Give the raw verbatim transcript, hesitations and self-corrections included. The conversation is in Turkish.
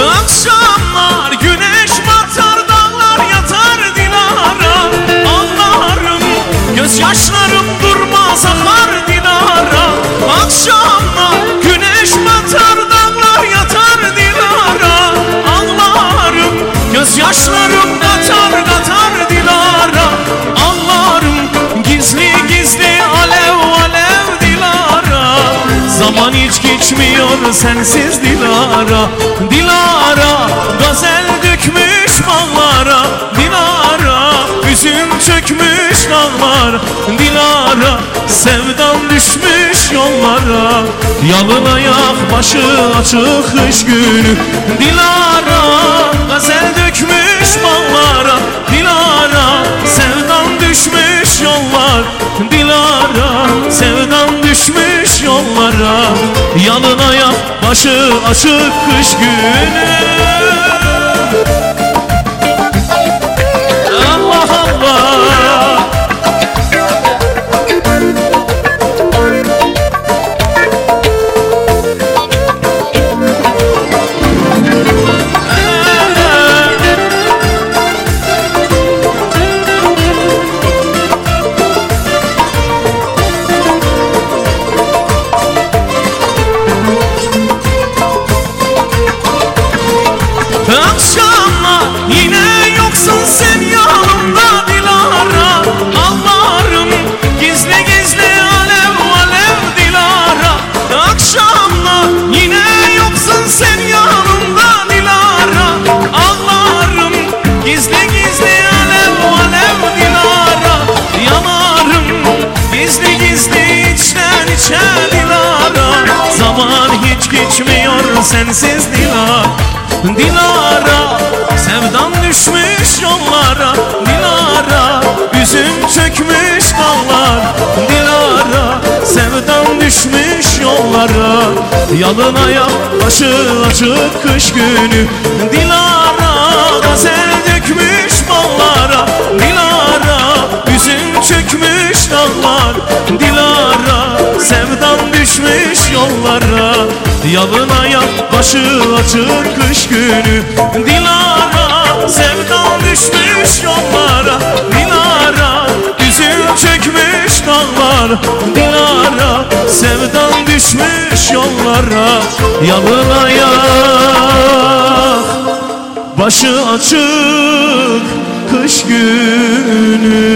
Akşamlar güneş batar, dağlar yatar Dilara. Ağlarım, gözyaşlarım durmaz akar Dilara. Akşamlar güneş batar, dağlar yatar Dilara. Ağlarım, gözyaşlarım katar katar Dilara. Ağlarım, gizli gizli alev alev Dilara. Zaman hiç geçmiyor sensiz Dilara. Dilara, gazel dökmüş bağlara. Dilara, üzüm çökmüş dağlara. Dilara, sevdan düşmüş yollara. Yalın ayak başı açık kış günü. Dilara, gazel dökmüş bağlara. Dilara, sevdan düşmüş yollar. Dilara, sevdan düşmüş yollara. Yalın ayak başı açık kış günü. Allah Allah. Akşamlar yine yoksun sen yanımda Dilara. Ağlarım, gizli gizli alev alev Dilara. Akşamlar yine yoksun sen yanımda Dilara. Ağlarım, gizli gizli alev alev Dilara. Yanarım, gizli gizli içten içe Dilara. Zaman hiç geçmiyor sensiz Dilara. Dilara, sevdan düşmüş yollara. Dilara, üzüm çökmüş dağlar. Dilara, sevdan düşmüş yollara. Yalın ayak başı açık kış günü. Dilara, gazel dökmüş bağlara. Dilara, üzüm çökmüş dağlar. Dilara, sevdan düşmüş yollara. Yalın ayak başı açık kış günü. Dilara, sevdan düşmüş yollara. Dilara, üzüm çökmüş dağlar. Dilara, sevdan düşmüş yollara. Yalın ayak başı açık kış günü.